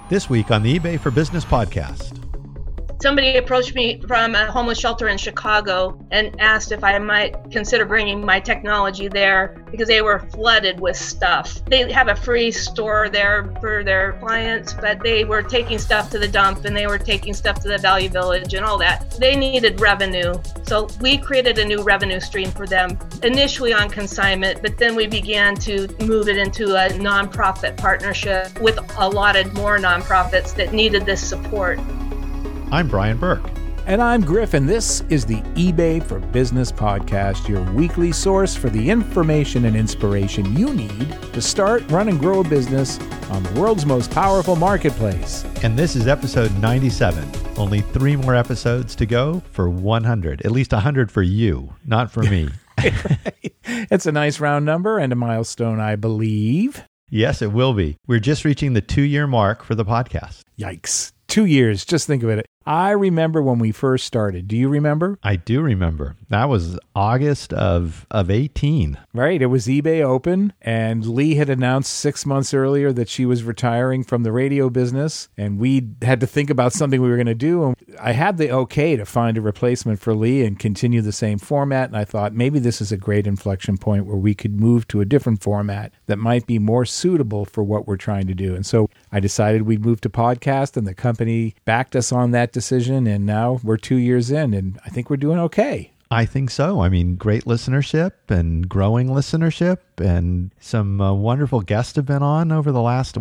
This week on the eBay for Business podcast. Somebody approached me from a homeless shelter in Chicago and asked if I might consider bringing my technology there because they were flooded with stuff. They have a free store there for their clients, but they were taking stuff to the dump and they were taking stuff to the Value Village and all that. They needed revenue. So we created a new revenue stream for them, initially on consignment, but then we began to move it into a nonprofit partnership with a lot of more nonprofits that needed this support. I'm Brian Burke. And I'm Griff, and this is the eBay for Business podcast, your weekly source for the information and inspiration you need to start, run, and grow a business on the world's most powerful marketplace. And this is episode 97. Only 3 more episodes to go for 100. At least 100 for you, not for me. Right. It's a nice round number and a milestone, I believe. Yes, it will be. We're just reaching the 2-year mark for the podcast. Yikes. 2 years. Just think of it. I remember when we first started. Do you remember? I do remember. That was August of 18. Right. It was eBay Open, and Lee had announced 6 months earlier that she was retiring from the radio business, and we had to think about something we were going to do. And I had the okay to find a replacement for Lee and continue the same format, and I thought maybe this is a great inflection point where we could move to a different format that might be more suitable for what we're trying to do. And so I decided we'd move to podcast, and the company backed us on that decision, and now we're 2 years in, and I think we're doing okay. I think so. I mean, great listenership and growing listenership, and some wonderful guests have been on over the last,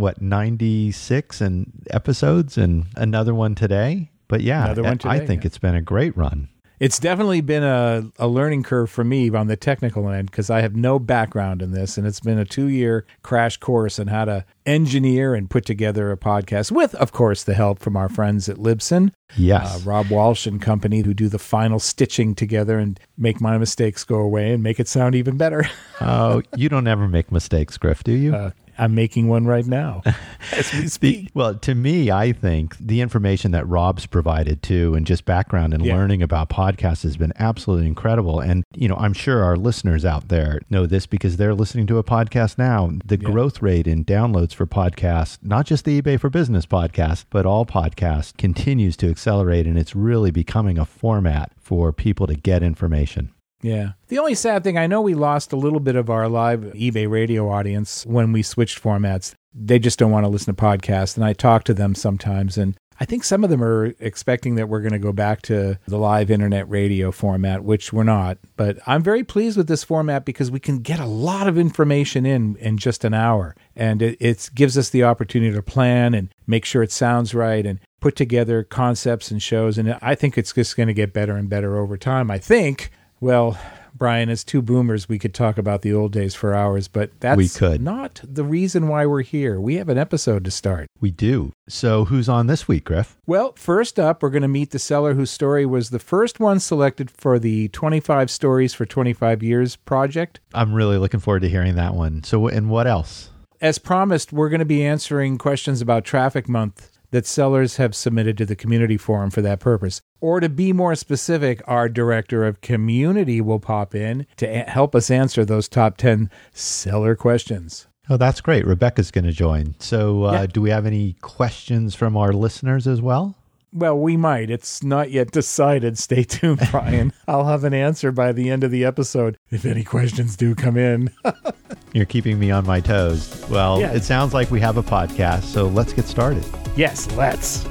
96 episodes, and another one today. But yeah, I think it's been a great run. It's definitely been a learning curve for me on the technical end because I have no background in this, and it's been a 2-year crash course on how to engineer and put together a podcast with, of course, the help from our friends at Libsyn. Yes. Rob Walsh and company, who do the final stitching together and make my mistakes go away and make it sound even better. Oh, you don't ever make mistakes, Griff, do you? I'm making one right now as we speak. Well, to me, I think the information that Rob's provided too, and just background and learning about podcasts has been absolutely incredible. And, I'm sure our listeners out there know this because they're listening to a podcast now. The growth rate in downloads for podcasts, not just the eBay for Business podcast, but all podcasts, continues to accelerate. And it's really becoming a format for people to get information. Yeah. The only sad thing, I know we lost a little bit of our live eBay radio audience when we switched formats. They just don't want to listen to podcasts, and I talk to them sometimes, and I think some of them are expecting that we're going to go back to the live internet radio format, which we're not. But I'm very pleased with this format because we can get a lot of information in just an hour, and it gives us the opportunity to plan and make sure it sounds right and put together concepts and shows, and I think it's just going to get better and better over time. I think... Well, Brian, as 2 boomers, we could talk about the old days for hours, but that's not the reason why we're here. We have an episode to start. We do. So who's on this week, Griff? Well, first up, we're going to meet the seller whose story was the first one selected for the 25 Stories for 25 Years project. I'm really looking forward to hearing that one. So, and what else? As promised, we're going to be answering questions about Traffic Month that sellers have submitted to the community forum for that purpose. Or to be more specific, our director of community will pop in to help us answer those top 10 seller questions. Oh, that's great. Rebecca's going to join. So do we have any questions from our listeners as well? Well, we might. It's not yet decided. Stay tuned, Brian. I'll have an answer by the end of the episode if any questions do come in. You're keeping me on my toes. Well, It sounds like we have a podcast, so let's get started. Yes, let's.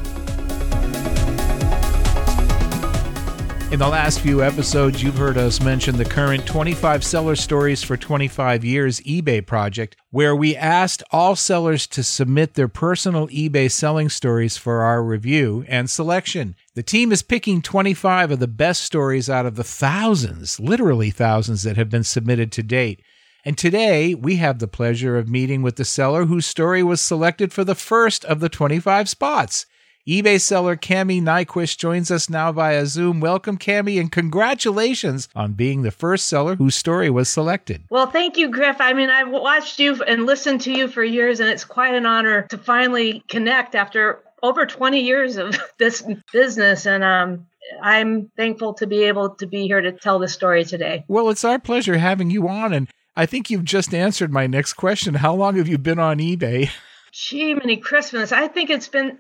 In the last few episodes, you've heard us mention the current 25 Seller Stories for 25 Years eBay project, where we asked all sellers to submit their personal eBay selling stories for our review and selection. The team is picking 25 of the best stories out of the thousands, literally thousands, that have been submitted to date. And today, we have the pleasure of meeting with the seller whose story was selected for the first of the 25 spots. eBay seller Cami Nyquist joins us now via Zoom. Welcome, Cami, and congratulations on being the first seller whose story was selected. Well, thank you, Griff. I mean, I've watched you and listened to you for years, and it's quite an honor to finally connect after over 20 years of this business. And I'm thankful to be able to be here to tell the story today. Well, it's our pleasure having you on, and I think you've just answered my next question. How long have you been on eBay? Jiminy Christmas. I think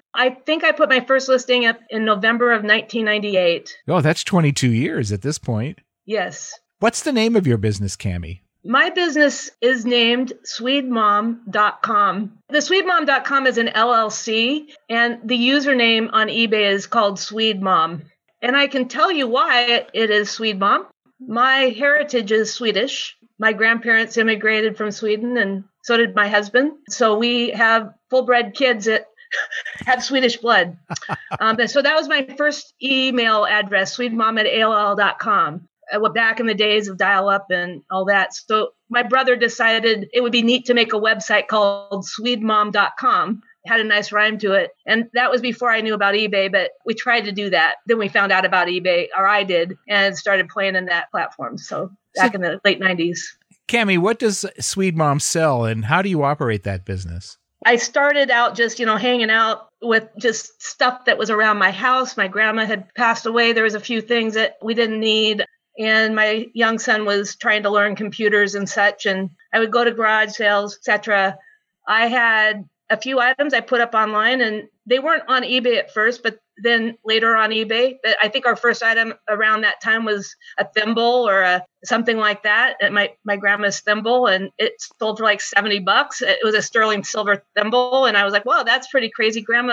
I put my first listing up in November of 1998. Oh, that's 22 years at this point. Yes. What's the name of your business, Cammie? My business is named SwedeMom.com. The SwedeMom.com is an LLC, and the username on eBay is called SwedeMom. And I can tell you why it is SwedeMom. My heritage is Swedish. My grandparents immigrated from Sweden, and so did my husband. So we have full-bred kids that have Swedish blood. So that was my first email address, swedemom@aol.com. Back in the days of dial-up and all that. So my brother decided it would be neat to make a website called SwedeMom.com. It had a nice rhyme to it. And that was before I knew about eBay, but we tried to do that. Then we found out about eBay, or I did, and started playing in that platform. So back in the late 90s. Cammie, what does SwedeMom sell, and how do you operate that business? I started out just, hanging out with just stuff that was around my house. My grandma had passed away. There was a few things that we didn't need. And my young son was trying to learn computers and such. And I would go to garage sales, etc. I had a few items I put up online, and they weren't on eBay at first, but then later on eBay. But I think our first item around that time was a thimble or something like that. My grandma's thimble, and it sold for like $70. It was a sterling silver thimble. And I was like, wow, that's pretty crazy. Grandma,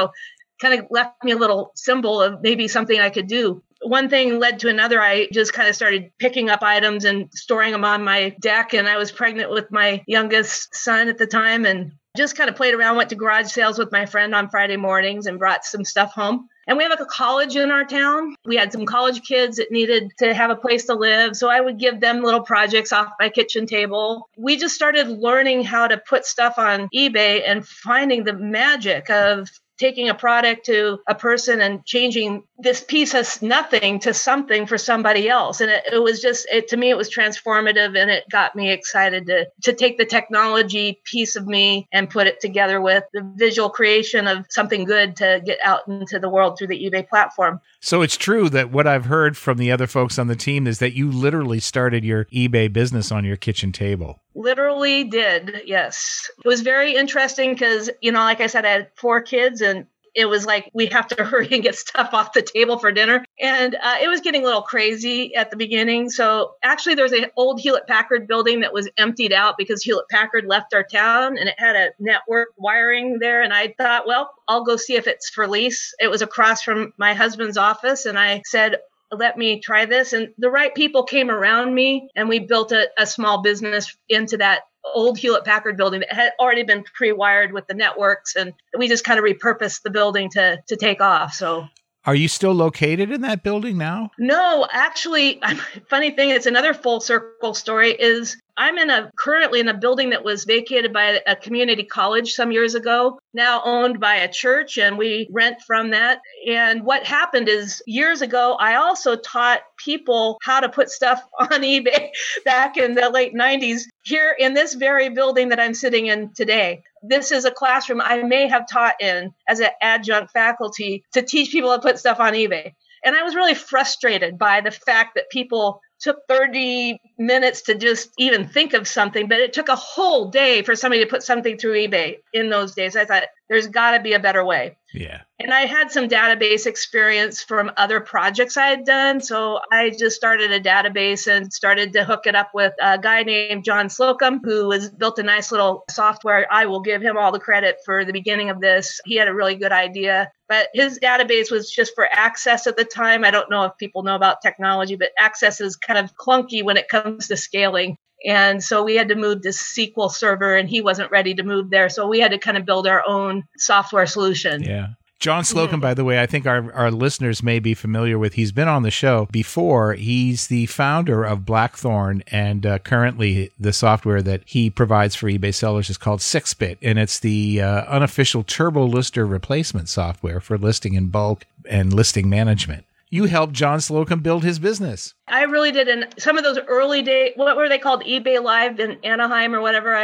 kind of left me a little symbol of maybe something I could do. One thing led to another. I just kind of started picking up items and storing them on my deck. And I was pregnant with my youngest son at the time, and just kind of played around, went to garage sales with my friend on Friday mornings and brought some stuff home. And we have a college in our town. We had some college kids that needed to have a place to live. So I would give them little projects off my kitchen table. We just started learning how to put stuff on eBay and finding the magic of taking a product to a person and changing this piece of nothing to something for somebody else. And it was just, to me, it was transformative, and it got me excited to take the technology piece of me and put it together with the visual creation of something good to get out into the world through the eBay platform. So it's true that what I've heard from the other folks on the team is that you literally started your eBay business on your kitchen table. Literally did, yes. It was very interesting because, like I said, I had 4 kids, and it was like, we have to hurry and get stuff off the table for dinner. And it was getting a little crazy at the beginning. So actually, there's an old Hewlett-Packard building that was emptied out because Hewlett-Packard left our town, and it had a network wiring there. And I thought, well, I'll go see if it's for lease. It was across from my husband's office. And I said, let me try this. And the right people came around me, and we built a small business into that old Hewlett-Packard building that had already been pre-wired with the networks. And we just kind of repurposed the building to take off. So Are you still located in that building now? No, actually, funny thing, it's another full circle story, is I'm currently in a building that was vacated by a community college some years ago, now owned by a church, and we rent from that. And what happened is, years ago, I also taught people how to put stuff on eBay back in the late 90s here in this very building that I'm sitting in today. This is a classroom I may have taught in as an adjunct faculty to teach people how to put stuff on eBay. And I was really frustrated by the fact that people took 30 minutes to just even think of something, but it took a whole day for somebody to put something through eBay in those days. I thought, there's got to be a better way. Yeah. And I had some database experience from other projects I had done. So I just started a database and started to hook it up with a guy named John Slocum, who has built a nice little software. I will give him all the credit for the beginning of this. He had a really good idea, but his database was just for Access at the time. I don't know if people know about technology, but Access is kind of clunky when it comes to scaling. And so we had to move to SQL Server, and he wasn't ready to move there. So we had to kind of build our own software solution. Yeah. John Slocum, by the way, I think our listeners may be familiar with. He's been on the show before. He's the founder of Blackthorn, and currently the software that he provides for eBay sellers is called 6bit, and it's the unofficial turbo lister replacement software for listing in bulk and listing management. You helped John Slocum build his business. I really did. In some of those early days, what were they called? eBay Live in Anaheim or whatever.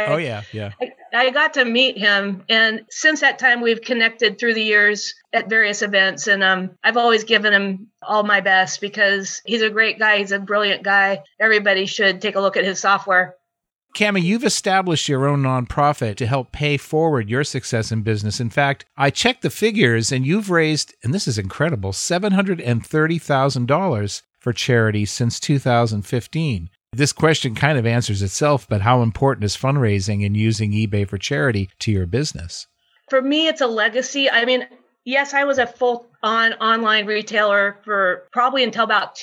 I got to meet him. And since that time, we've connected through the years at various events. And I've always given him all my best because he's a great guy. He's a brilliant guy. Everybody should take a look at his software. Cami, you've established your own nonprofit to help pay forward your success in business. In fact, I checked the figures and you've raised, and this is incredible, $730,000 for charity since 2015. This question kind of answers itself, but how important is fundraising and using eBay for charity to your business? For me, it's a legacy. I mean, yes, I was a full-on online retailer for probably until about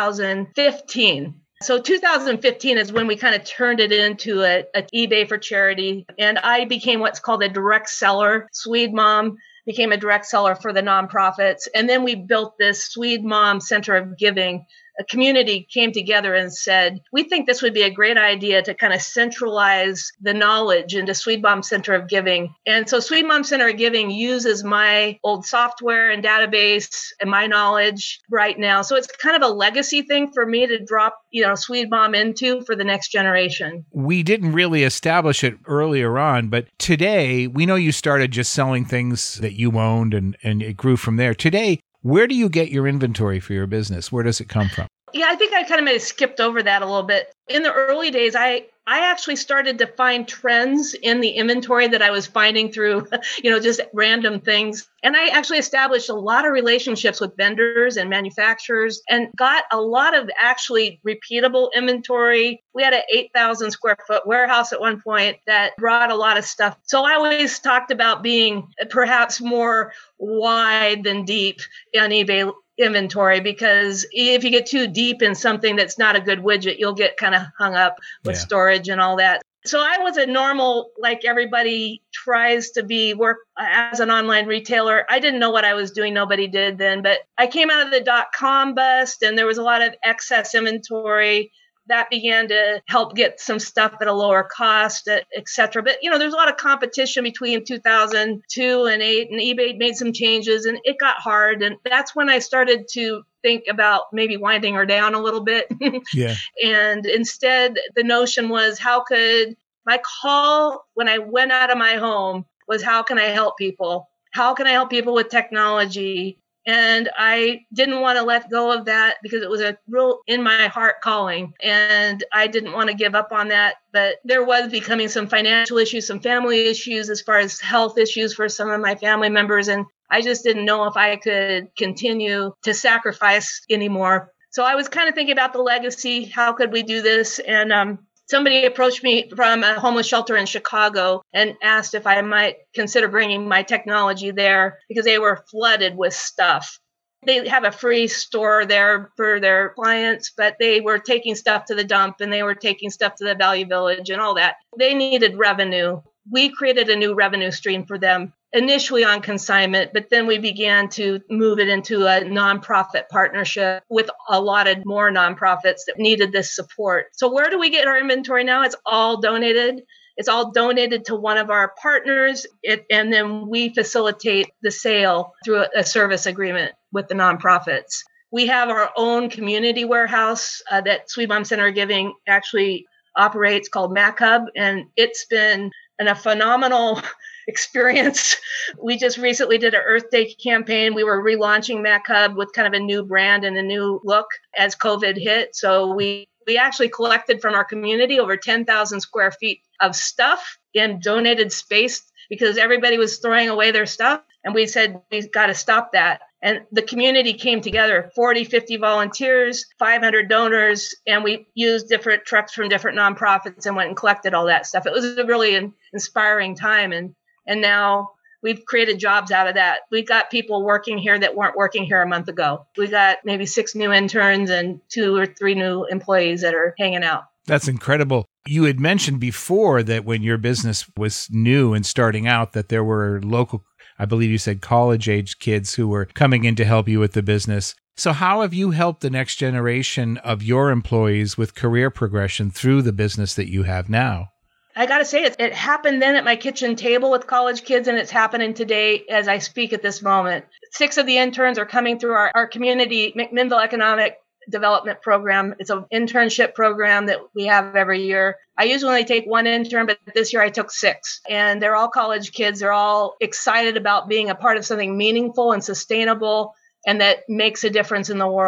2015. So 2015 is when we kind of turned it into a eBay for charity. And I became what's called a direct seller. Swede Mom became a direct seller for the nonprofits. And then we built this Swede Mom Center of Giving. A community came together and said, we think this would be a great idea to kind of centralize the knowledge into Swede Mom Center of Giving. And so Swede Mom Center of Giving uses my old software and database and my knowledge right now. So it's kind of a legacy thing for me to drop, Swede Mom into for the next generation. We didn't really establish it earlier on, but today we know you started just selling things that you owned and it grew from there. Today, where do you get your inventory for your business? Where does it come from? Yeah, I think I kind of may have skipped over that a little bit. In the early days, I actually started to find trends in the inventory that I was finding through, just random things. And I actually established a lot of relationships with vendors and manufacturers and got a lot of actually repeatable inventory. We had an 8,000 square foot warehouse at one point that brought a lot of stuff. So I always talked about being perhaps more wide than deep on eBay inventory, because if you get too deep in something that's not a good widget, you'll get kind of hung up with storage and all that. So I was a normal, like everybody tries to work as an online retailer. I didn't know what I was doing. Nobody did then, but I came out of the .com bust and there was a lot of excess inventory. That began to help get some stuff at a lower cost, et cetera. But, there's a lot of competition between 2002 and 2008, and eBay made some changes, and it got hard. And that's when I started to think about maybe winding her down a little bit. Yeah. And instead, the notion was, how could my call when I went out of my home was, how can I help people? How can I help people with technology? And I didn't want to let go of that because it was a real in my heart calling. And I didn't want to give up on that. But there was becoming some financial issues, some family issues as far as health issues for some of my family members. And I just didn't know if I could continue to sacrifice anymore. So I was kind of thinking about the legacy. How could we do this? And somebody approached me from a homeless shelter in Chicago and asked if I might consider bringing my technology there because they were flooded with stuff. They have a free store there for their clients, but they were taking stuff to the dump and they were taking stuff to the Value Village and all that. They needed revenue. We created a new revenue stream for them, initially on consignment, but then we began to move it into a nonprofit partnership with a lot of more nonprofits that needed this support. So where do we get our inventory now? It's all donated. It's all donated to one of our partners, and then we facilitate the sale through a service agreement with the nonprofits. We have our own community warehouse that Swede Mom Center of Giving actually operates, called MacHub, and it's been a phenomenal experience. We just recently did an Earth Day campaign. We were relaunching MacHub with kind of a new brand and a new look as COVID hit. So we actually collected from our community over 10,000 square feet of stuff in donated space because everybody was throwing away their stuff. And we said, we've got to stop that. And the community came together, 40, 50 volunteers, 500 donors, and we used different trucks from different nonprofits and went and collected all that stuff. It was a really inspiring time. And now we've created jobs out of that. We've got people working here that weren't working here a month ago. We got maybe 6 new interns and 2 or 3 new employees that are hanging out. That's incredible. You had mentioned before that when your business was new and starting out, that there were local, I believe you said college-age kids who were coming in to help you with the business. So how have you helped the next generation of your employees with career progression through the business that you have now? I got to say, it happened then at my kitchen table with college kids, and it's happening today as I speak at this moment. 6 of the interns are coming through our community McMinnville Economic Development Program. It's an internship program that we have every year. I usually only take 1 intern, but this year I took 6. And they're all college kids. They're all excited about being a part of something meaningful and sustainable and that makes a difference in the world.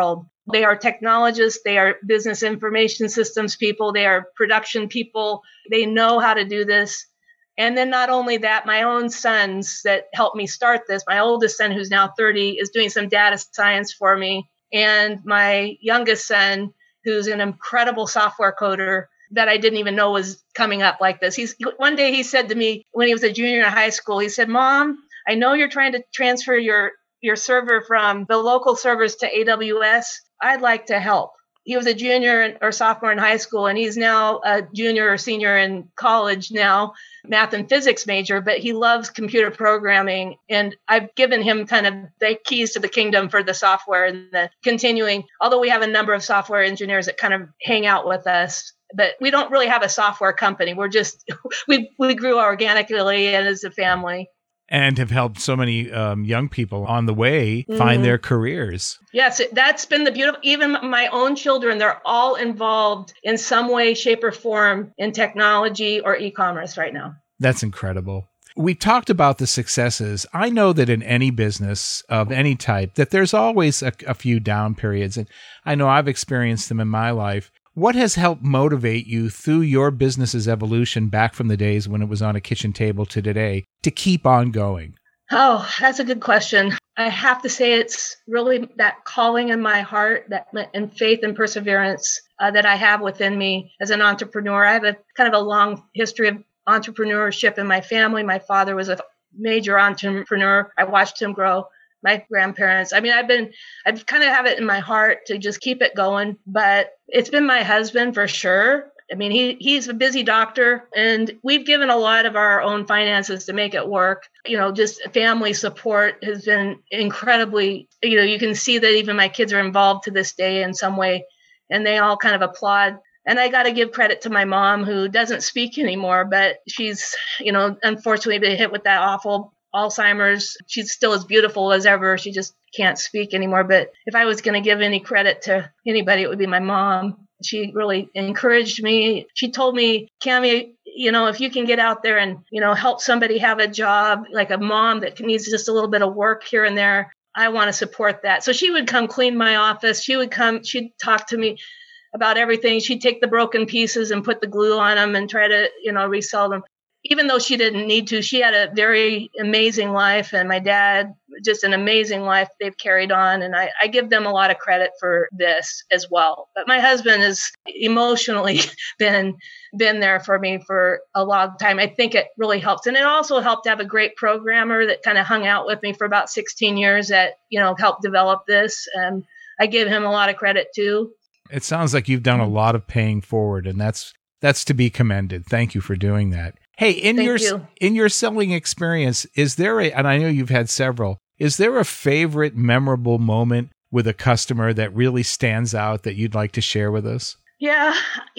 They are technologists. They are business information systems people. They are production people. They know how to do this. And then not only that, my own sons that helped me start this, my oldest son, who's now 30, is doing some data science for me. And my youngest son, who's an incredible software coder that I didn't even know was coming up like this. One day he said to me when he was a junior in high school, he said, "Mom, I know you're trying to transfer your server from the local servers to AWS. I'd like to help." He was a junior or sophomore in high school, and he's now a junior or senior in college now, math and physics major, but he loves computer programming. And I've given him kind of the keys to the kingdom for the software and the continuing, although we have a number of software engineers that kind of hang out with us, but we don't really have a software company. We're just, we grew organically and as a family. And have helped so many young people on the way find their careers. Yes, that's been the beautiful, even my own children, they're all involved in some way, shape, or form in technology or e-commerce right now. That's incredible. We talked about the successes. I know that in any business of any type, that there's always a few down periods. And I know I've experienced them in my life. What has helped motivate you through your business's evolution back from the days when it was on a kitchen table to today to keep on going? Oh, that's a good question. I have to say it's really that calling in my heart, and faith and perseverance that I have within me as an entrepreneur. I have a kind of a long history of entrepreneurship in my family. My father was a major entrepreneur. I watched him grow. My grandparents. I mean, I've kind of have it in my heart to just keep it going, but it's been my husband for sure. I mean, he's a busy doctor, and we've given a lot of our own finances to make it work. Just family support has been incredibly, you can see that even my kids are involved to this day in some way, and they all kind of applaud. And I got to give credit to my mom, who doesn't speak anymore, but she's, unfortunately been hit with that awful Alzheimer's. She's still as beautiful as ever. She just can't speak anymore. But if I was going to give any credit to anybody, it would be my mom. She really encouraged me. She told me, "Cami, if you can get out there and, help somebody have a job, like a mom that needs just a little bit of work here and there, I want to support that." So she would come clean my office. She'd talk to me about everything. She'd take the broken pieces and put the glue on them and try to, resell them. Even though she didn't need to, she had a very amazing life, and my dad, just an amazing life they've carried on. And I give them a lot of credit for this as well. But my husband has emotionally been there for me for a long time. I think it really helps. And it also helped to have a great programmer that kind of hung out with me for about 16 years that, helped develop this. And I give him a lot of credit too. It sounds like you've done a lot of paying forward, and that's to be commended. Thank you for doing that. Hey, in your selling experience, is there and I know you've had several, is there a favorite memorable moment with a customer that really stands out that you'd like to share with us? Yeah,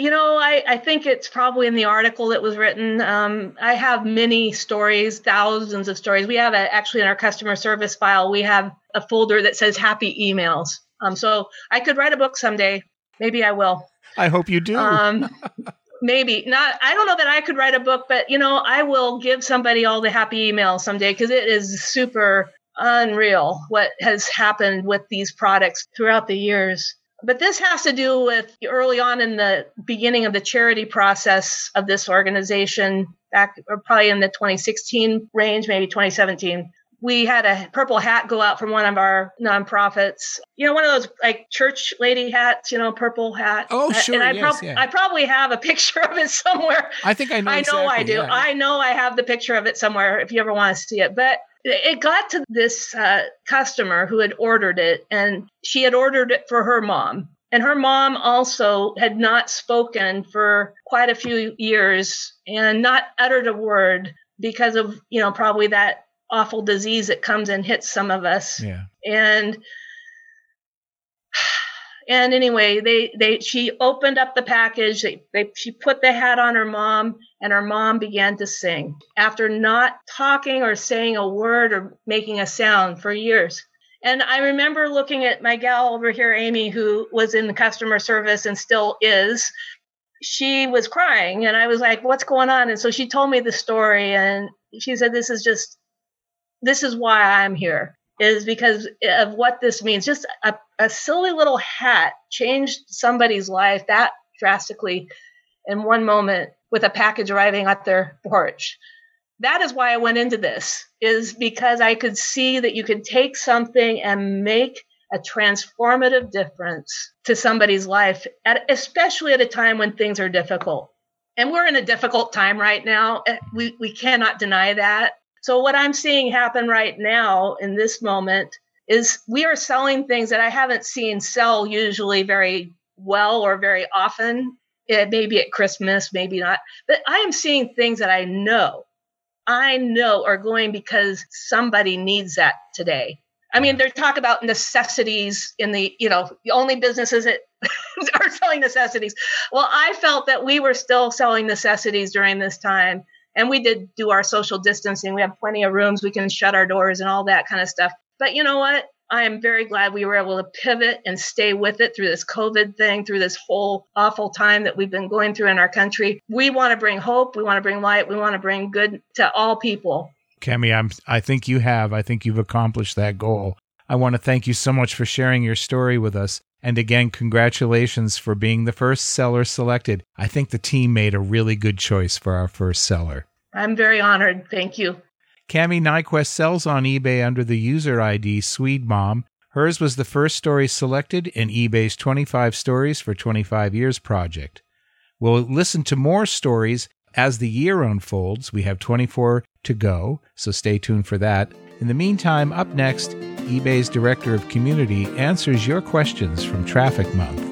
I think it's probably in the article that was written. I have many stories, thousands of stories. We have actually in our customer service file, we have a folder that says happy emails. So I could write a book someday. Maybe I will. I hope you do. Maybe not. I don't know that I could write a book, but, I will give somebody all the happy emails someday, because it is super unreal what has happened with these products throughout the years. But this has to do with early on in the beginning of the charity process of this organization, back probably in the 2016 range, maybe 2017. We had a purple hat go out from one of our nonprofits. One of those like church lady hats, purple hat. Oh, sure. And I probably have a picture of it somewhere. I think I know. I know I do. Yeah. I know I have the picture of it somewhere if you ever want to see it. But it got to this customer who had ordered it, and she had ordered it for her mom. And her mom also had not spoken for quite a few years and not uttered a word because of, probably that awful disease that comes and hits some of us. Yeah. And anyway, she opened up the package. She put the hat on her mom, and her mom began to sing after not talking or saying a word or making a sound for years. And I remember looking at my gal over here, Amy, who was in the customer service and still is. She was crying, and I was like, "What's going on?" And so she told me the story, and she said, this is why I'm here, is because of what this means. Just a a silly little hat changed somebody's life that drastically in one moment with a package arriving at their porch. That is why I went into this, is because I could see that you could take something and make a transformative difference to somebody's life, especially at a time when things are difficult. And we're in a difficult time right now. We cannot deny that. So what I'm seeing happen right now in this moment is we are selling things that I haven't seen sell usually very well or very often. Maybe at Christmas, maybe not. But I am seeing things that I know are going because somebody needs that today. I mean, they talk about necessities in the only businesses that are selling necessities. Well, I felt that we were still selling necessities during this time. And we did do our social distancing. We have plenty of rooms. We can shut our doors and all that kind of stuff. But you know what? I am very glad we were able to pivot and stay with it through this COVID thing, through this whole awful time that we've been going through in our country. We want to bring hope. We want to bring light. We want to bring good to all people. Cami, I think you've accomplished that goal. I want to thank you so much for sharing your story with us. And again, congratulations for being the first seller selected. I think the team made a really good choice for our first seller. I'm very honored. Thank you. Cami Nyquist sells on eBay under the user ID SwedeMom. Hers was the first story selected in eBay's 25 Stories for 25 Years project. We'll listen to more stories as the year unfolds. We have 24 to go, so stay tuned for that. In the meantime, up next, eBay's Director of Community answers your questions from Traffic Month.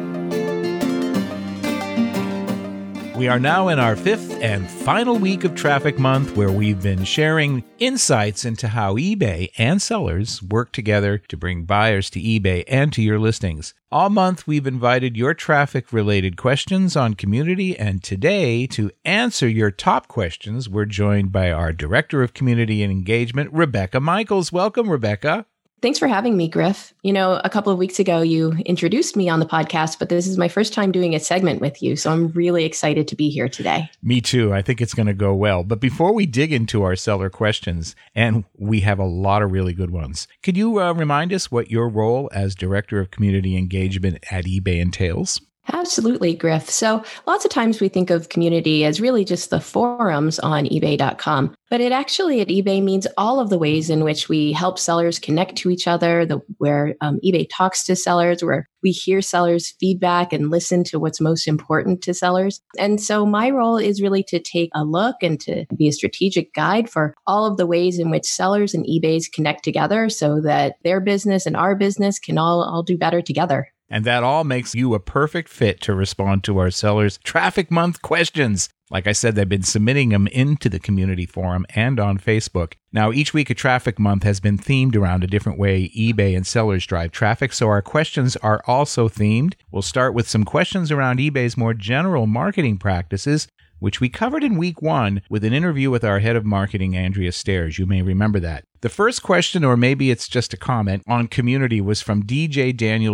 We are now in our fifth and final week of Traffic Month, where we've been sharing insights into how eBay and sellers work together to bring buyers to eBay and to your listings. All month, we've invited your traffic-related questions on Community, and today, to answer your top questions, we're joined by our Director of Community and Engagement, Rebecca Michaels. Welcome, Rebecca. Thanks for having me, Griff. You know, a couple of weeks ago, you introduced me on the podcast, but this is my first time doing a segment with you, so I'm really excited to be here today. Me too. I think it's going to go well. But before we dig into our seller questions, and we have a lot of really good ones, could you remind us what your role as Director of Community Engagement at eBay entails? Absolutely, Griff. So lots of times we think of community as really just the forums on eBay.com, but it actually at eBay means all of the ways in which we help sellers connect to each other, where eBay talks to sellers, where we hear sellers' feedback and listen to what's most important to sellers. And so my role is really to take a look and to be a strategic guide for all of the ways in which sellers and eBays connect together so that their business and our business can all do better together. And that all makes you a perfect fit to respond to our sellers' Traffic Month questions. Like I said, they've been submitting them into the community forum and on Facebook. Now, each week of Traffic Month has been themed around a different way eBay and sellers drive traffic, so our questions are also themed. We'll start with some questions around eBay's more general marketing practices, which we covered in week 1 with an interview with our head of marketing, Andrea Stairs. You may remember that. The first question, or maybe it's just a comment, on community was from DJ Daniel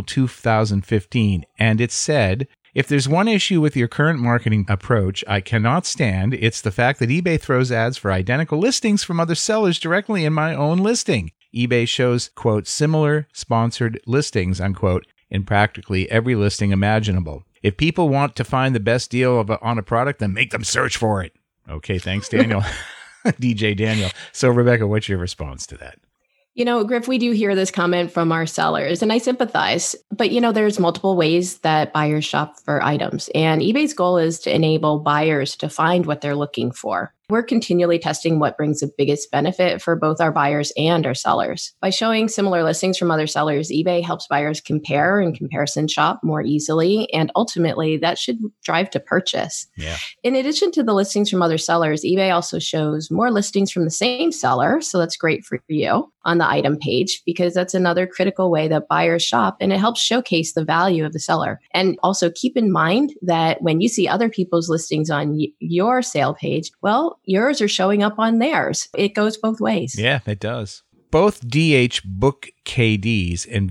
2015, and it said, "If there's one issue with your current marketing approach I cannot stand, it's the fact that eBay throws ads for identical listings from other sellers directly in my own listing. eBay shows, quote, similar sponsored listings, unquote, in practically every listing imaginable. If people want to find the best deal on a product, then make them search for it." Okay, thanks, Daniel. DJ Daniel. So, Rebecca, what's your response to that? You know, Griff, we do hear this comment from our sellers, and I sympathize. But, you know, there's multiple ways that buyers shop for items, and eBay's goal is to enable buyers to find what they're looking for. We're continually testing what brings the biggest benefit for both our buyers and our sellers. By showing similar listings from other sellers, eBay helps buyers compare and comparison shop more easily, and ultimately that should drive to purchase. Yeah. In addition to the listings from other sellers, eBay also shows more listings from the same seller, so that's great for you on the item page, because that's another critical way that buyers shop, and it helps showcase the value of the seller. And also keep in mind that when you see other people's listings on your sale page, well, yours are showing up on theirs. It goes both ways. Yeah, it does. Both DH Book KDs and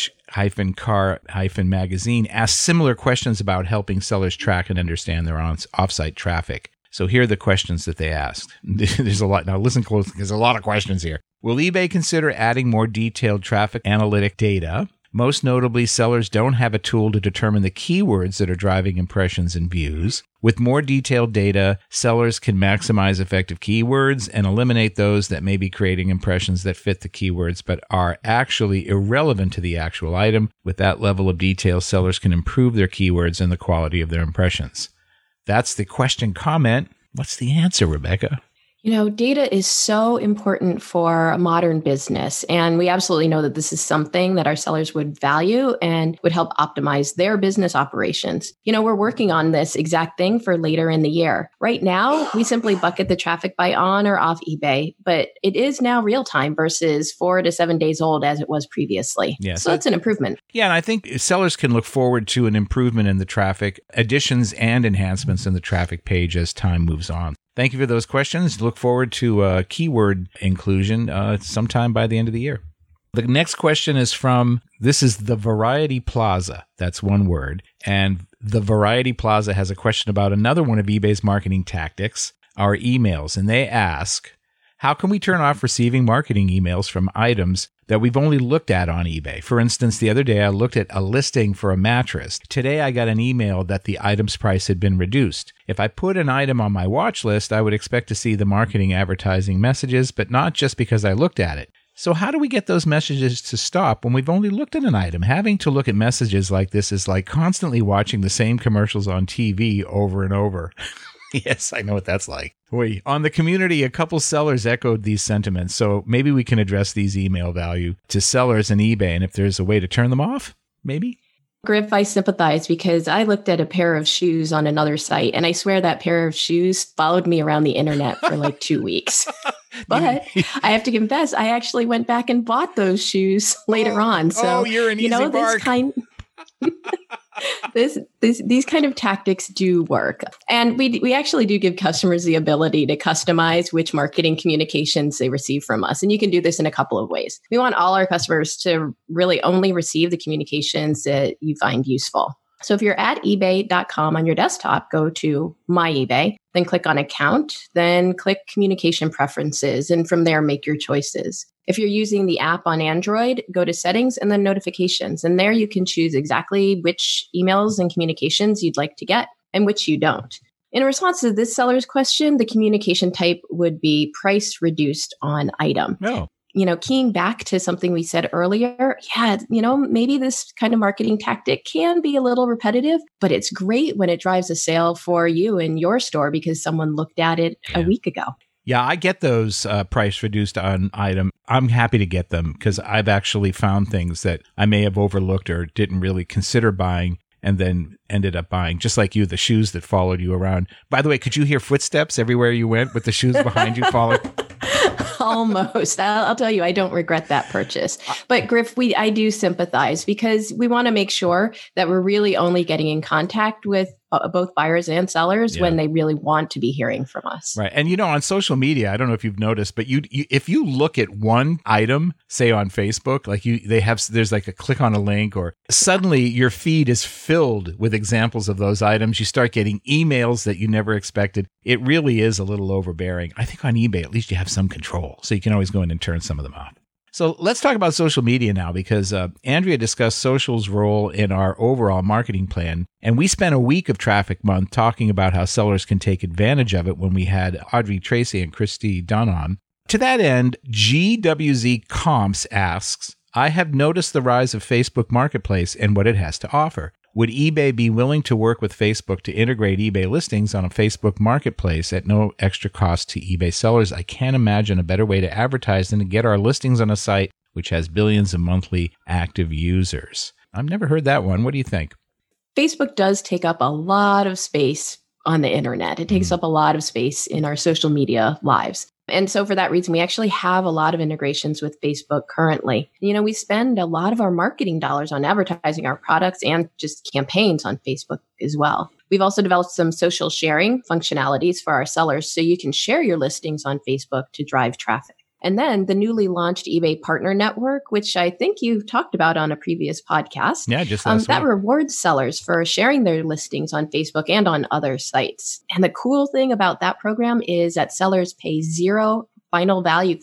Vintage-Car-Magazine ask similar questions about helping sellers track and understand their offsite traffic. So here are the questions that they asked. There's a lot. Now listen closely. There's a lot of questions here. Will eBay consider adding more detailed traffic analytic data, Most notably, sellers don't have a tool to determine the keywords that are driving impressions and views. With more detailed data, sellers can maximize effective keywords and eliminate those that may be creating impressions that fit the keywords but are actually irrelevant to the actual item. With that level of detail, sellers can improve their keywords and the quality of their impressions. That's the question comment. What's the answer, Rebecca? Data is so important for a modern business. And we absolutely know that this is something that our sellers would value and would help optimize their business operations. We're working on this exact thing for later in the year. Right now, we simply bucket the traffic by on or off eBay, but it is now real time versus 4 to 7 days old as it was previously. Yes. So it's an improvement. Yeah, and I think sellers can look forward to an improvement in the traffic, additions and enhancements in the traffic page as time moves on. Thank you for those questions. Look forward to keyword inclusion sometime by the end of the year. The next question is this is the Variety Plaza. That's one word. And the Variety Plaza has a question about another one of eBay's marketing tactics, our emails. And they ask, how can we turn off receiving marketing emails from items that we've only looked at on eBay? For instance, the other day I looked at a listing for a mattress. Today I got an email that the item's price had been reduced. If I put an item on my watch list, I would expect to see the marketing advertising messages, but not just because I looked at it. So how do we get those messages to stop when we've only looked at an item? Having to look at messages like this is like constantly watching the same commercials on TV over and over. Yes, I know what that's like. On the community, a couple sellers echoed these sentiments, so maybe we can address these email value to sellers and eBay, and if there's a way to turn them off, maybe? Griff, I sympathize because I looked at a pair of shoes on another site, and I swear that pair of shoes followed me around the internet for like 2 weeks. But I have to confess, I actually went back and bought those shoes later on. So, you're an easy mark. These kind of tactics do work. And we actually do give customers the ability to customize which marketing communications they receive from us. And you can do this in a couple of ways. We want all our customers to really only receive the communications that you find useful. So if you're at ebay.com on your desktop, go to My eBay, then click on Account, then click Communication Preferences, and from there, make your choices. If you're using the app on Android, go to Settings and then Notifications. And there you can choose exactly which emails and communications you'd like to get and which you don't. In response to this seller's question, the communication type would be price reduced on item. Oh. Keying back to something we said earlier, maybe this kind of marketing tactic can be a little repetitive, but it's great when it drives a sale for you in your store because someone looked at it a week ago. Yeah, I get those price reduced on item. I'm happy to get them because I've actually found things that I may have overlooked or didn't really consider buying and then ended up buying, just like you, the shoes that followed you around. By the way, could you hear footsteps everywhere you went with the shoes behind you following? Almost. I'll tell you, I don't regret that purchase. But Griff, I do sympathize because we want to make sure that we're really only getting in contact with both buyers and sellers when they really want to be hearing from us. Right. And on social media, I don't know if you've noticed, but you if you look at one item, say on Facebook, like there's like a click on a link or suddenly your feed is filled with examples of those items. You start getting emails that you never expected. It really is a little overbearing. I think on eBay, at least you have some control. So you can always go in and turn some of them off. So let's talk about social media now because Andrea discussed social's role in our overall marketing plan. And we spent a week of Traffic Month talking about how sellers can take advantage of it when we had Audrey Tracy and Christy Dunn on. To that end, GWZ Comps asks, I have noticed the rise of Facebook Marketplace and what it has to offer. Would eBay be willing to work with Facebook to integrate eBay listings on a Facebook Marketplace at no extra cost to eBay sellers? I can't imagine a better way to advertise than to get our listings on a site which has billions of monthly active users. I've never heard that one. What do you think? Facebook does take up a lot of space on the internet. It takes up a lot of space in our social media lives. And so for that reason, we actually have a lot of integrations with Facebook currently. We spend a lot of our marketing dollars on advertising our products and just campaigns on Facebook as well. We've also developed some social sharing functionalities for our sellers so you can share your listings on Facebook to drive traffic. And then the newly launched eBay Partner Network, which I think you've talked about on a previous podcast. Yeah, just last week. That rewards sellers for sharing their listings on Facebook and on other sites. And the cool thing about that program is that sellers pay zero final value fees.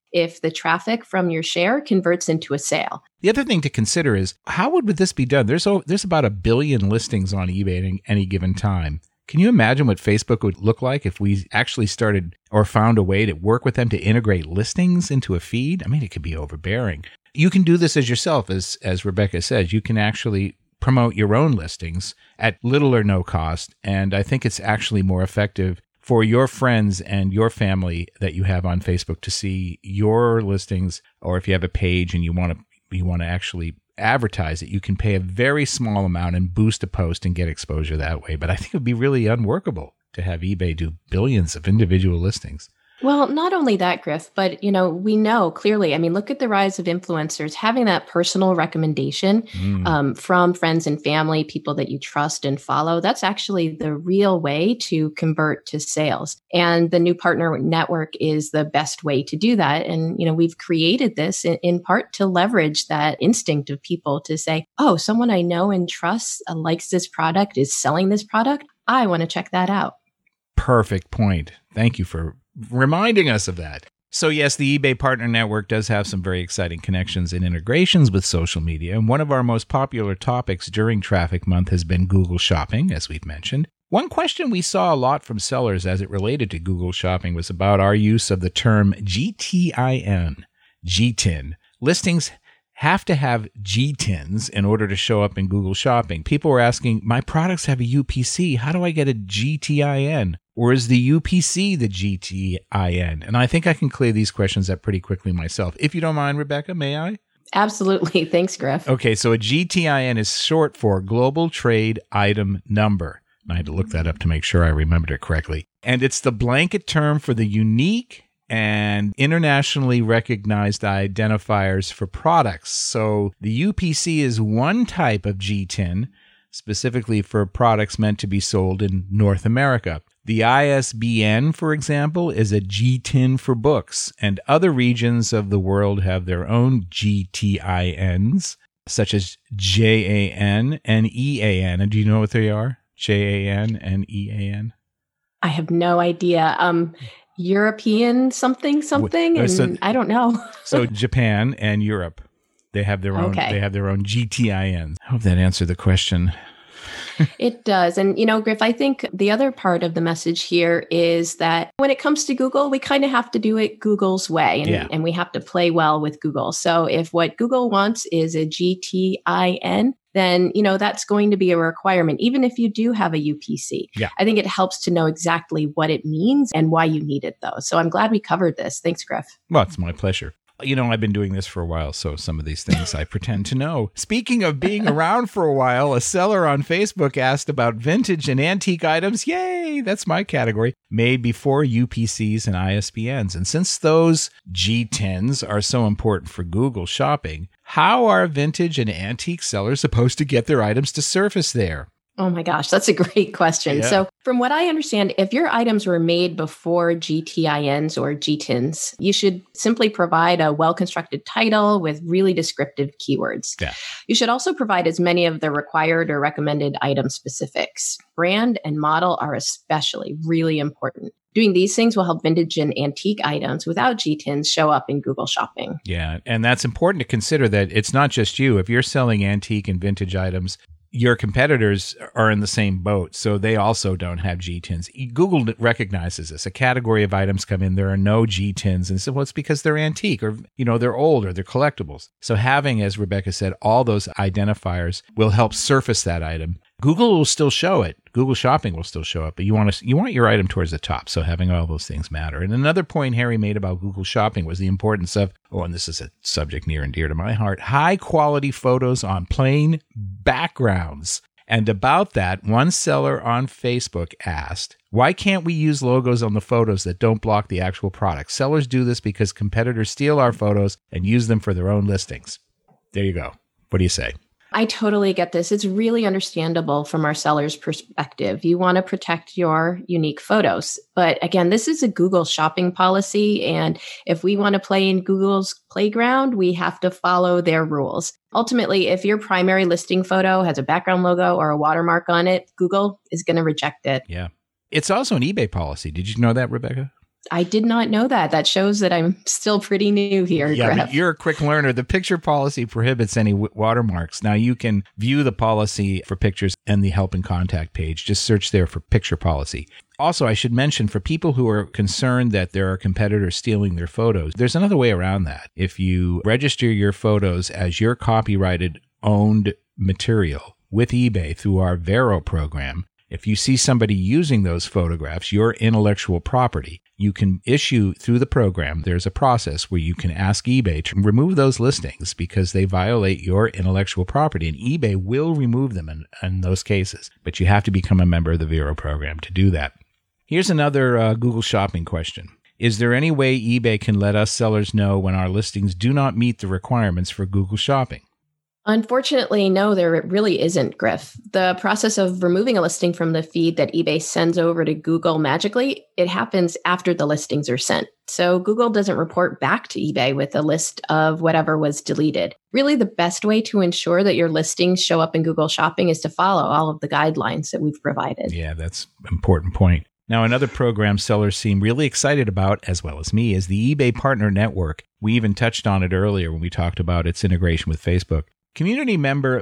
if the traffic from your share converts into a sale. The other thing to consider is, how would this be done? There's about 1 billion listings on eBay at any given time. Can you imagine what Facebook would look like if we actually started or found a way to work with them to integrate listings into a feed? I mean, it could be overbearing. You can do this as yourself, as Rebecca said. You can actually promote your own listings at little or no cost. And I think it's actually more effective for your friends and your family that you have on Facebook to see your listings, or if you have a page and you want to actually advertise it, you can pay a very small amount and boost a post and get exposure that way. But I think it would be really unworkable to have eBay do billions of individual listings. Well, not only that, Griff, but, we know clearly, look at the rise of influencers, having that personal recommendation from friends and family, people that you trust and follow. That's actually the real way to convert to sales. And the new partner network is the best way to do that. And, we've created this in part to leverage that instinct of people to say, oh, someone I know and trust likes this product, is selling this product. I want to check that out. Perfect point. Thank you for reminding us of that. So yes, the eBay Partner Network does have some very exciting connections and integrations with social media. And one of our most popular topics during Traffic Month has been Google Shopping, as we've mentioned. One question we saw a lot from sellers as it related to Google Shopping was about our use of the term GTIN. Listings have to have GTINs in order to show up in Google Shopping. People were asking, my products have a UPC. How do I get a GTIN? Or is the UPC the GTIN? And I think I can clear these questions up pretty quickly myself. If you don't mind, Rebecca, may I? Absolutely. Thanks, Griff. Okay, so a GTIN is short for Global Trade Item Number. And I had to look that up to make sure I remembered it correctly. And it's the blanket term for the unique and internationally recognized identifiers for products. So the UPC is one type of GTIN, specifically for products meant to be sold in North America. The ISBN, for example, is a GTIN for books, and other regions of the world have their own GTINs, such as JAN and EAN. And do you know what they are? JAN and EAN? I have no idea. European something, and I don't know. So Japan and Europe, they have their own. Okay. They have their own GTINs. I hope that answered the question. It does. And, Griff, I think the other part of the message here is that when it comes to Google, we kind of have to do it Google's way, and we have to play well with Google. So if what Google wants is a GTIN, then, that's going to be a requirement, even if you do have a UPC. Yeah. I think it helps to know exactly what it means and why you need it, though. So I'm glad we covered this. Thanks, Griff. Well, it's my pleasure. I've been doing this for a while, so some of these things I pretend to know. Speaking of being around for a while, a seller on Facebook asked about vintage and antique items. Yay! That's my category. Made before UPCs and ISBNs. And since those GTINs are so important for Google Shopping, how are vintage and antique sellers supposed to get their items to surface there? Oh my gosh, that's a great question. Yeah. So from what I understand, if your items were made before GTINs or GTINs, you should simply provide a well-constructed title with really descriptive keywords. Yeah. You should also provide as many of the required or recommended item specifics. Brand and model are especially really important. Doing these things will help vintage and antique items without GTINs show up in Google Shopping. Yeah, and that's important to consider that it's not just you. If you're selling antique and vintage items, your competitors are in the same boat, so they also don't have GTINs. Google recognizes this. A category of items come in, there are no GTINs, and so well, it's because they're antique or, they're old or they're collectibles. So having, as Rebecca said, all those identifiers will help surface that item. Google will still show it. Google Shopping will still show it, but you want your item towards the top. So having all those things matter. And another point Harry made about Google Shopping was the importance of, and this is a subject near and dear to my heart, high quality photos on plain backgrounds. And about that, one seller on Facebook asked, why can't we use logos on the photos that don't block the actual product? Sellers do this because competitors steal our photos and use them for their own listings. There you go. What do you say? I totally get this. It's really understandable from our seller's perspective. You want to protect your unique photos. But again, this is a Google Shopping policy. And if we want to play in Google's playground, we have to follow their rules. Ultimately, if your primary listing photo has a background logo or a watermark on it, Google is going to reject it. Yeah. It's also an eBay policy. Did you know that, Rebecca? I did not know that. That shows that I'm still pretty new here, Yeah, Griff. but you're a quick learner. The picture policy prohibits any watermarks. Now, you can view the policy for pictures and the help and contact page. Just search there for picture policy. Also, I should mention, for people who are concerned that there are competitors stealing their photos, there's another way around that. If you register your photos as your copyrighted owned material with eBay through our Vero program, if you see somebody using those photographs, your intellectual property, you can issue through the program. There's a process where you can ask eBay to remove those listings because they violate your intellectual property, and eBay will remove them in those cases. But you have to become a member of the Vero program to do that. Here's another Google Shopping question. Is there any way eBay can let us sellers know when our listings do not meet the requirements for Google Shopping? Unfortunately, no, there really isn't, Griff. The process of removing a listing from the feed that eBay sends over to Google magically, it happens after the listings are sent. So Google doesn't report back to eBay with a list of whatever was deleted. Really, the best way to ensure that your listings show up in Google Shopping is to follow all of the guidelines that we've provided. Yeah, that's an important point. Now, another program sellers seem really excited about, as well as me, is the eBay Partner Network. We even touched on it earlier when we talked about its integration with Facebook. Community member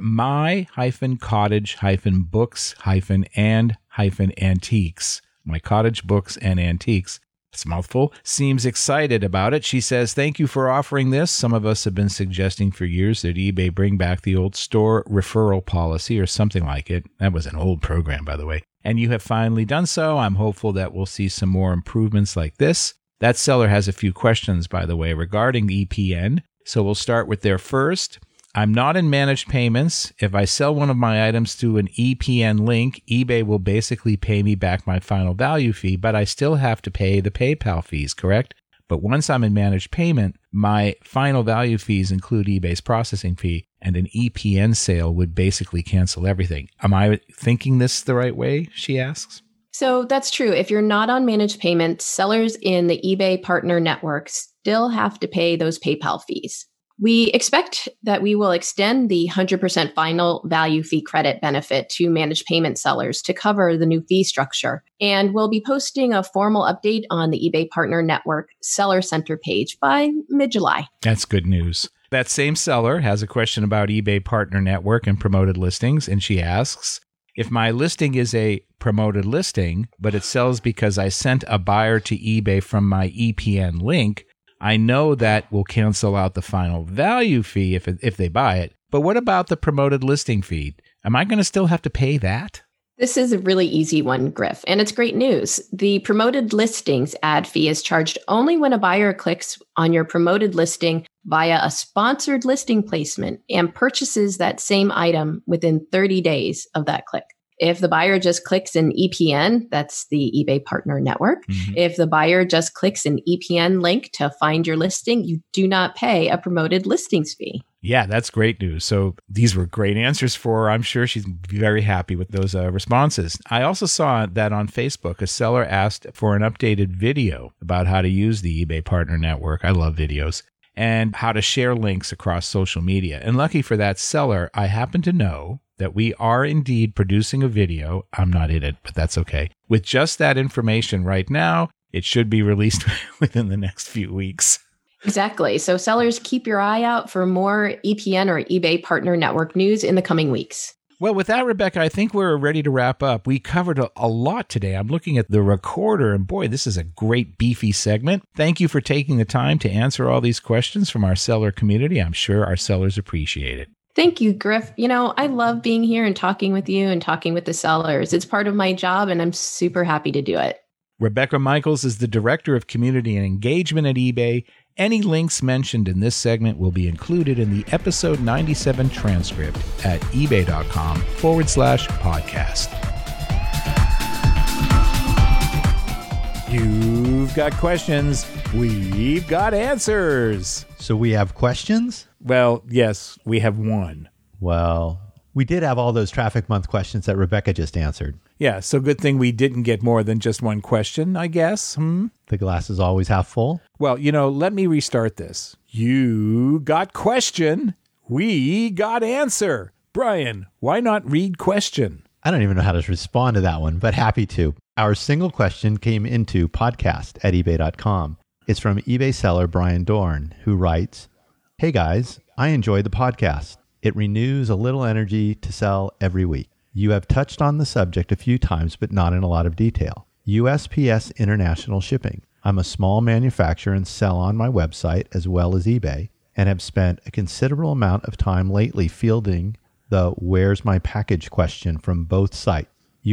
my-cottage-books-and-antiques, My Cottage Books and Antiques, it's a mouthful, seems excited about it. She says, thank you for offering this. Some of us have been suggesting for years that eBay bring back the old store referral policy or something like it. That was an old program, by the way. And you have finally done so. I'm hopeful that we'll see some more improvements like this. That seller has a few questions, by the way, regarding the EPN. So we'll start with their first. I'm not in managed payments. If I sell one of my items through an EPN link, eBay will basically pay me back my final value fee, but I still have to pay the PayPal fees, correct? But once I'm in managed payment, my final value fees include eBay's processing fee, and an EPN sale would basically cancel everything. Am I thinking this the right way, she asks? So that's true. If you're not on managed payments, sellers in the eBay Partner Network still have to pay those PayPal fees. We expect that we will extend the 100% final value fee credit benefit to managed payment sellers to cover the new fee structure. And we'll be posting a formal update on the eBay Partner Network Seller Center page by mid-July. That's good news. That same seller has a question about eBay Partner Network and promoted listings, and she asks, if my listing is a promoted listing, but it sells because I sent a buyer to eBay from my EPN link, I know that will cancel out the final value fee if they buy it. But what about the promoted listing fee? Am I going to still have to pay that? This is a really easy one, Griff, and it's great news. The promoted listings ad fee is charged only when a buyer clicks on your promoted listing via a sponsored listing placement and purchases that same item within 30 days of that click. If the buyer just clicks an EPN, that's the eBay Partner Network. Mm-hmm. If the buyer just clicks an EPN link to find your listing, you do not pay a promoted listings fee. Yeah, that's great news. So these were great answers for her. I'm sure she's very happy with those responses. I also saw that on Facebook, a seller asked for an updated video about how to use the eBay Partner Network. I love videos. And how to share links across social media. And lucky for that seller, I happen to know that we are indeed producing a video. I'm not in it, but that's okay. With just that information right now, it should be released within the next few weeks. Exactly. So sellers, keep your eye out for more EPN or eBay Partner Network news in the coming weeks. Well, with that, Rebecca, I think we're ready to wrap up. We covered a lot today. I'm looking at the recorder, and boy, this is a great beefy segment. Thank you for taking the time to answer all these questions from our seller community. I'm sure our sellers appreciate it. Thank you, Griff. You know, I love being here and talking with you and talking with the sellers. It's part of my job, and I'm super happy to do it. Rebecca Michaels is the Director of Community and Engagement at eBay. Any links mentioned in this segment will be included in the episode 97 transcript at ebay.com/podcast. You've got questions. We've got answers. So we have questions? Well, yes, we have one. Well, we did have all those traffic month questions that Rebecca just answered. Yeah, so good thing we didn't get more than just one question, I guess. The glass is always half full. Well, let me restart this. You got question. We got answer. Brian, why not read question? I don't even know how to respond to that one, but happy to. Our single question came into podcast@ebay.com. It's from eBay seller Brian Dorn, who writes, "Hey guys, I enjoy the podcast. It renews a little energy to sell every week. You have touched on the subject a few times, but not in a lot of detail. USPS International Shipping. I'm a small manufacturer and sell on my website as well as eBay, and have spent a considerable amount of time lately fielding the where's my package question from both sites.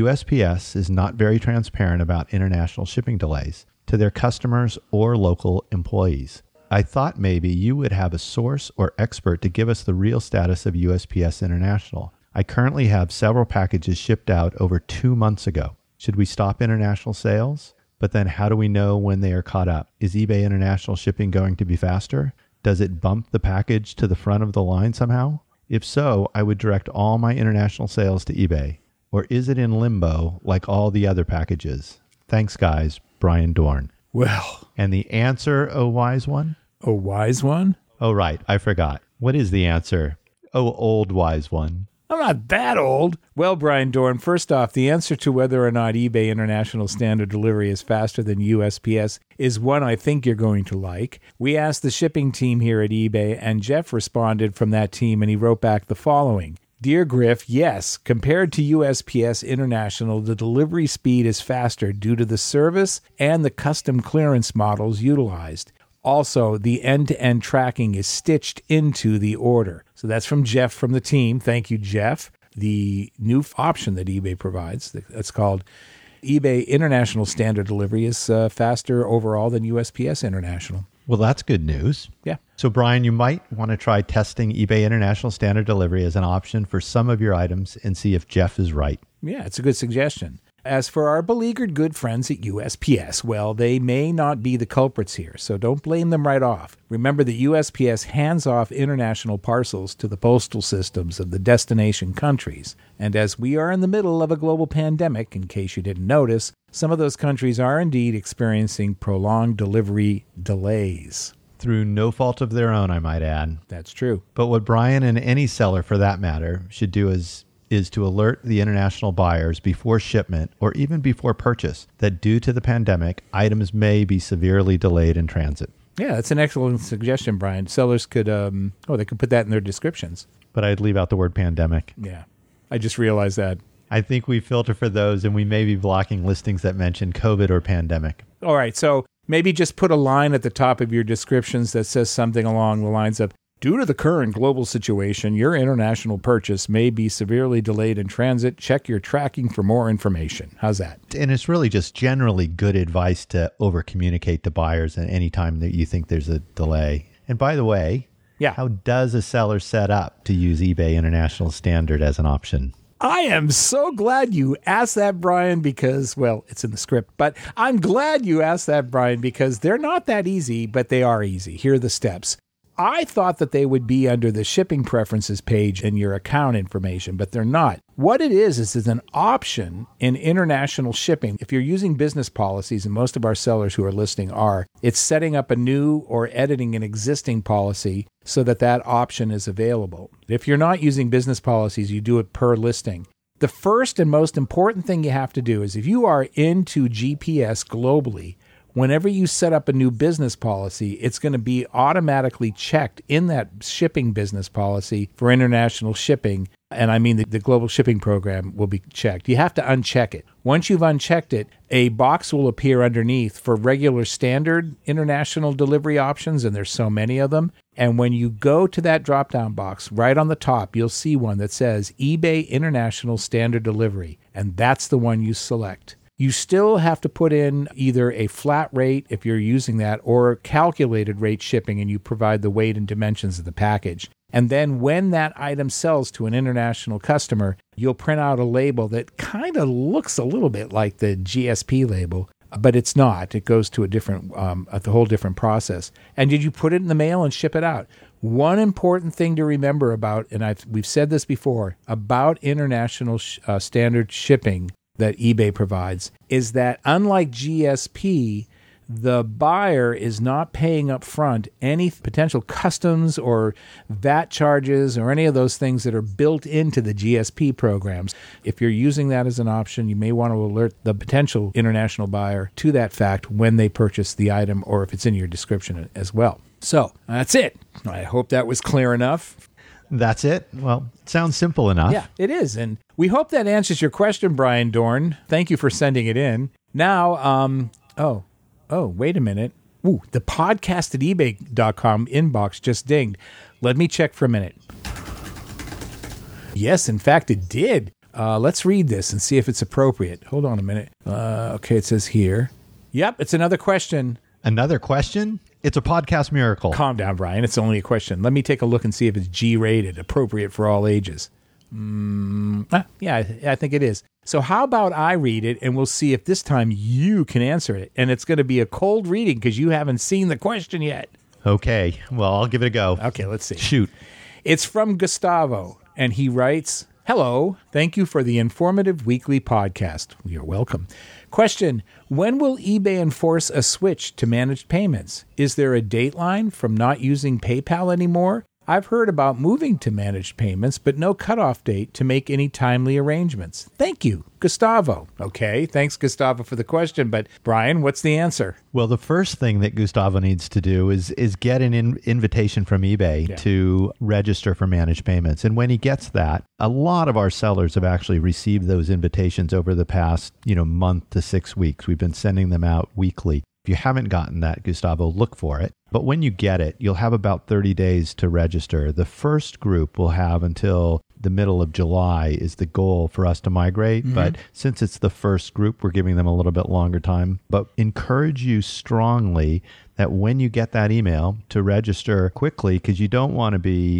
USPS is not very transparent about international shipping delays to their customers or local employees. I thought maybe you would have a source or expert to give us the real status of USPS International. I currently have several packages shipped out over 2 months ago. Should we stop international sales? But then how do we know when they are caught up? Is eBay International Shipping going to be faster? Does it bump the package to the front of the line somehow? If so, I would direct all my international sales to eBay. Or is it in limbo like all the other packages? Thanks, guys. Brian Dorn." Well. And the answer, oh wise one? A wise one? Oh, right. I forgot. What is the answer? Oh, old wise one. I'm not that old. Well, Brian Dorn, first off, the answer to whether or not eBay International Standard Delivery is faster than USPS is one I think you're going to like. We asked the shipping team here at eBay, and Jeff responded from that team, and he wrote back the following. "Dear Griff, yes, compared to USPS International, the delivery speed is faster due to the service and the custom clearance models utilized. Also, the end-to-end tracking is stitched into the order." So that's from Jeff from the team. Thank you, Jeff. The new option that eBay provides, that's called eBay International Standard Delivery, is faster overall than USPS International. Well, that's good news. Yeah. So, Brian, you might want to try testing eBay International Standard Delivery as an option for some of your items and see if Jeff is right. Yeah, it's a good suggestion. As for our beleaguered good friends at USPS, well, they may not be the culprits here, so don't blame them right off. Remember that USPS hands off international parcels to the postal systems of the destination countries. And as we are in the middle of a global pandemic, in case you didn't notice, some of those countries are indeed experiencing prolonged delivery delays. Through no fault of their own, I might add. That's true. But what Brian and any seller for that matter should do is to alert the international buyers before shipment or even before purchase that due to the pandemic, items may be severely delayed in transit. Yeah, that's an excellent suggestion, Brian. Sellers could, they could put that in their descriptions. But I'd leave out the word pandemic. Yeah, I just realized that. I think we filter for those, and we may be blocking listings that mention COVID or pandemic. All right, so maybe just put a line at the top of your descriptions that says something along the lines of, "Due to the current global situation, your international purchase may be severely delayed in transit. Check your tracking for more information." How's that? And it's really just generally good advice to over-communicate to buyers at any time that you think there's a delay. And by the way, how does a seller set up to use eBay International Standard as an option? I am so glad you asked that, Brian, because, well, it's in the script, but I'm glad you asked that, Brian, because they're not that easy, but they are easy. Here are the steps. I thought that they would be under the shipping preferences page in your account information, but they're not. What it is an option in international shipping. If you're using business policies, and most of our sellers who are listening are, it's setting up a new or editing an existing policy so that that option is available. If you're not using business policies, you do it per listing. The first and most important thing you have to do is if you are into GPS globally, whenever you set up a new business policy, it's going to be automatically checked in that shipping business policy for international shipping. And I mean the global shipping program will be checked. You have to uncheck it. Once you've unchecked it, a box will appear underneath for regular standard international delivery options, and there's so many of them. And when you go to that drop-down box, right on the top, you'll see one that says eBay International Standard Delivery, and that's the one you select. You still have to put in either a flat rate if you're using that or calculated rate shipping, and you provide the weight and dimensions of the package. And then when that item sells to an international customer, you'll print out a label that kind of looks a little bit like the GSP label, but it's not. It goes to a whole different process. And did you put it in the mail and ship it out? One important thing to remember about, and we've said this before, about international standard shipping that eBay provides, is that unlike GSP, the buyer is not paying up front any potential customs or VAT charges or any of those things that are built into the GSP programs. If you're using that as an option, you may want to alert the potential international buyer to that fact when they purchase the item, or if it's in your description as well. So that's it. I hope that was clear enough. That's it? Well, it sounds simple enough. Yeah, it is. And we hope that answers your question, Brian Dorn. Thank you for sending it in. Now, wait a minute. Ooh, the podcast at ebay.com inbox just dinged. Let me check for a minute. Yes, in fact, it did. Let's read this and see if it's appropriate. Hold on a minute. Okay, it says here. Yep, it's another question. Another question? It's a podcast miracle. Calm down, Brian. It's only a question. Let me take a look and see if it's G-rated, appropriate for all ages. Yeah, I think it is. So how about I read it, and we'll see if this time you can answer it. And it's going to be a cold reading because you haven't seen the question yet. Okay. Well, I'll give it a go. Okay, let's see. Shoot. It's from Gustavo, and he writes, "Hello, thank you for the informative weekly podcast." You're welcome. Question: when will eBay enforce a switch to managed payments? Is there a dateline from not using PayPal anymore? I've heard about moving to managed payments, but no cutoff date to make any timely arrangements. Thank you, Gustavo. Okay, thanks, Gustavo, for the question. But Brian, what's the answer? Well, the first thing that Gustavo needs to do is get an invitation from eBay to register for managed payments. And when he gets that, a lot of our sellers have actually received those invitations over the past, month to 6 weeks. We've been sending them out weekly. If you haven't gotten that, Gustavo, look for it. But when you get it, you'll have about 30 days to register. The first group will have until the middle of July is the goal for us to migrate. Mm-hmm. But since it's the first group, we're giving them a little bit longer time. But encourage you strongly that when you get that email to register quickly, because you don't want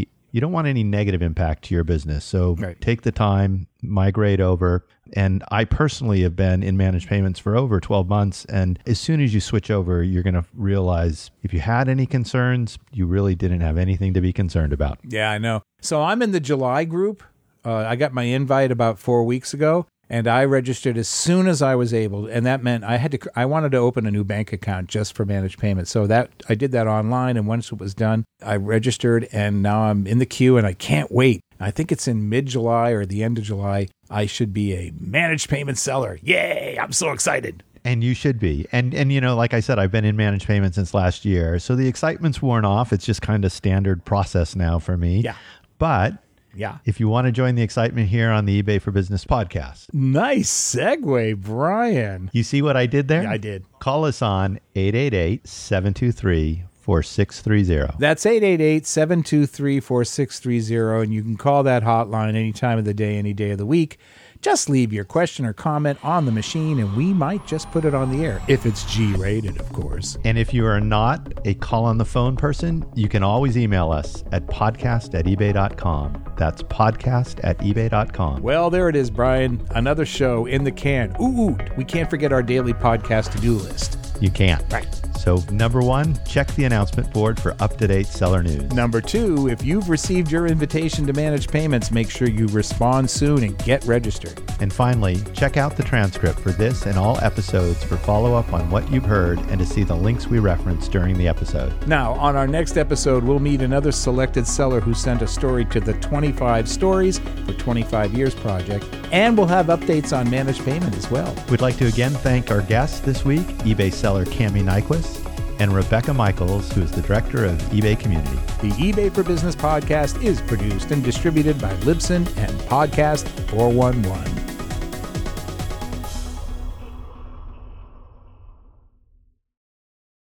any negative impact to your business. So Take the time, migrate over. And I personally have been in managed payments for over 12 months. And as soon as you switch over, you're going to realize if you had any concerns, you really didn't have anything to be concerned about. Yeah, I know. So I'm in the July group. I got my invite about 4 weeks ago, and I registered as soon as I was able. And that meant I wanted to open a new bank account just for managed payments. So I did that online. And once it was done, I registered, and now I'm in the queue, and I can't wait. I think it's in mid-July or the end of July. I should be a managed payment seller. Yay! I'm so excited. And you should be. And like I said, I've been in managed payments since last year. So the excitement's worn off. It's just kind of standard process now for me. Yeah. But if you want to join the excitement here on the eBay for Business podcast. Nice segue, Brian. You see what I did there? Yeah, I did. Call us on 888-723-4630. That's 888-723-4630, and you can call that hotline any time of the day, any day of the week. Just leave your question or comment on the machine, and we might just put it on the air, if it's G-rated, of course. And if you are not a call-on-the-phone person, you can always email us at podcast@ebay.com. That's podcast@ebay.com. Well, there it is, Brian. Another show in the can. Ooh, we can't forget our daily podcast to-do list. You can't. Right. So, number 1, check the announcement board for up-to-date seller news. Number 2, if you've received your invitation to manage payments, make sure you respond soon and get registered. And finally, check out the transcript for this and all episodes for follow-up on what you've heard and to see the links we referenced during the episode. Now, on our next episode, we'll meet another selected seller who sent a story to the 25 Stories for 25 Years project, and we'll have updates on managed payment as well. We'd like to again thank our guests this week, eBay seller Cami Nyquist and Rebecca Michaels, who is the director of eBay Community. The eBay for Business podcast is produced and distributed by Libsyn and Podcast 411.